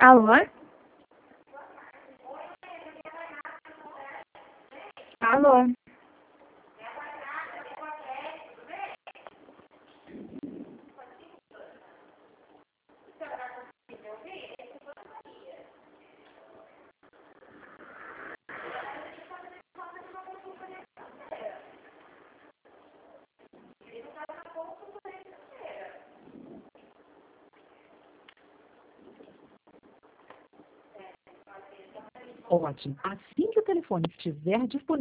Alô? Alô? Ótimo. Assim que o telefone estiver disponível,